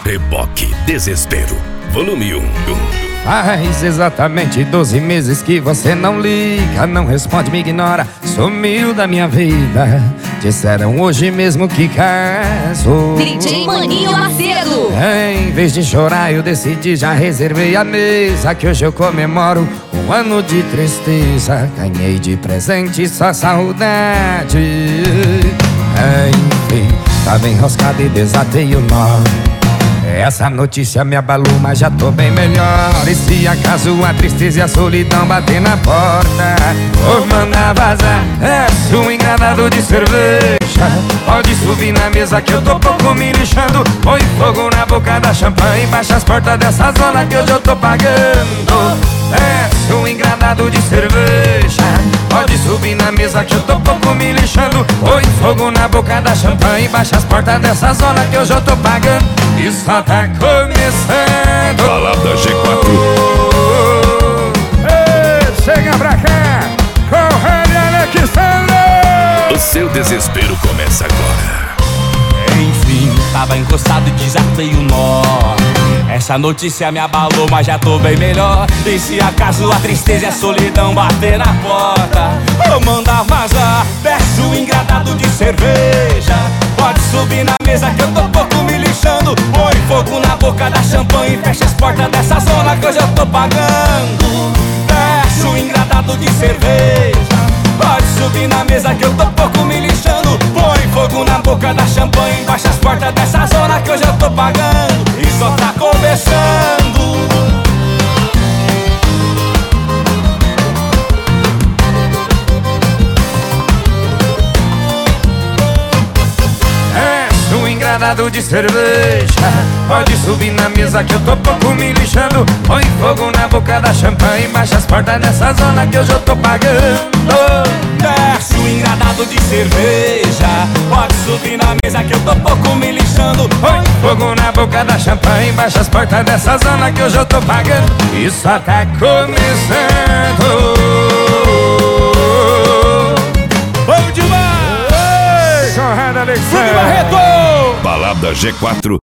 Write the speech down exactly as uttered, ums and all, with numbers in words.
Reboque Desespero, volume um. Faz exatamente doze meses que você não liga, não responde, me ignora, sumiu da minha vida. Disseram hoje mesmo que casou. D J Maninho Macedo. Em vez de chorar eu decidi, já reservei a mesa, que hoje eu comemoro um ano de tristeza. Ganhei de presente só saudade. Enfim, tava enroscado e desatei o nó. Essa notícia me abalou, mas já tô bem melhor. E se acaso a tristeza e a solidão bater na porta, vou mandar vazar, é um engradado de cerveja. Pode subir na mesa que eu tô pouco me lixando. Põe fogo na boca da champanhe, baixa as portas dessa zona que hoje eu tô pagando. É um engradado de cerveja. Pode subir na mesa que eu tô pouco me lixando. Põe fogo na boca da champanhe, baixa as portas dessa zona que hoje eu tô pagando. E só tá começando. Balada G quatro. Ei, chega pra cá, corre, Alexandre. O seu desespero começa agora. Enfim, tava encostado e desatei o nó. Essa notícia me abalou, mas já tô bem melhor. E se acaso a tristeza e a solidão bater na porta, vou mandar vazar, peço um engradado de cerveja. Pode subir na mesa que eu tô pouco me lixando. Põe fogo na boca da champanhe, fecha as portas dessa zona que hoje eu tô pagando. Peço um engradado de cerveja. Pode subir na mesa que eu tô pouco me lixando. Põe fogo na boca da champanhe, baixa as portas dessa zona que hoje eu tô pagando. E só tá começando. É um engradado de cerveja. Pode subir na mesa que eu tô pouco me lixando. Põe fogo na boca da champanhe, baixa as portas dessa zona que hoje eu tô pagando. Desce um engradado de cerveja. Pode subir na mesa que eu tô pouco me lixando. Põe fogo na boca da champanhe, baixa as portas dessa zona que hoje eu tô pagando. E só tá começando. Bom demais! Corrada, Alexandre. Barreto! Balada G quatro.